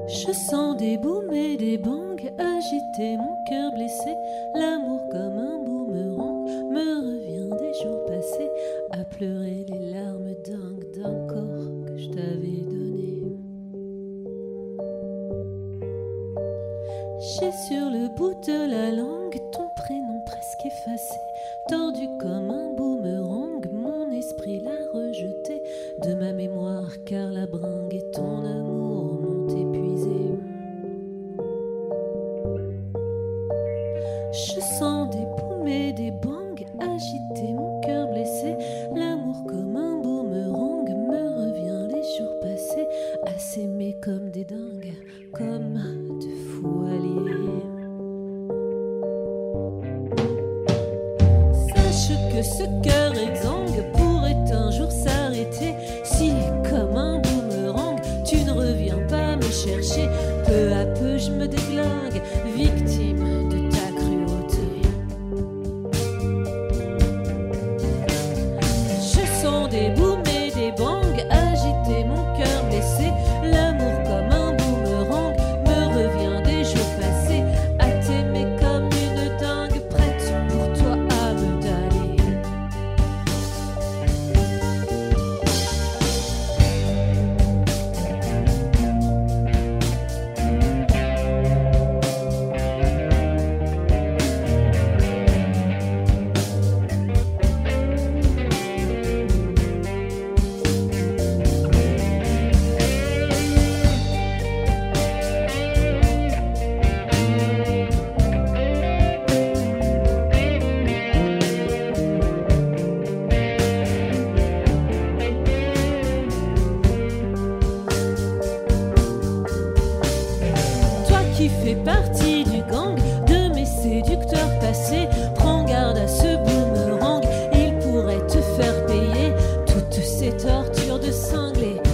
Je sens des booms et des bangs agiter mon cœur blessé. L'amour comme un boomerang me revient des jours passés, à pleurer les larmes dingues d'un corps que je t'avais donné. J'ai sur le bout de la langue ton prénom presque effacé, tordu comme un boomerang, mon esprit l'a rejeté de ma mémoire, car la bringue et ton amour m'ont épuisé. Je sens des booms et des bangs agiter mon cœur blessé. L'amour comme un boomerang me revient les jours passés, à s'aimer comme des dingues, comme de fous alliés. Sache que ce cœur exsangue pourrait un jour s'arrêter si, comme un boomerang, tu ne reviens pas me chercher. Peu à peu je me déglingue, victime de ta cruauté. Je sens des booms et des bangs agiter mon cœur blessé. L'amour comme un boomerang me revient des jours passés, à t'aimer comme une dingue, prête pour toi à me daller. Toi qui fais partie du gang de mes séducteurs passés, prends garde à ce boomerang, il pourrait te faire payer toutes ces tortures de cinglé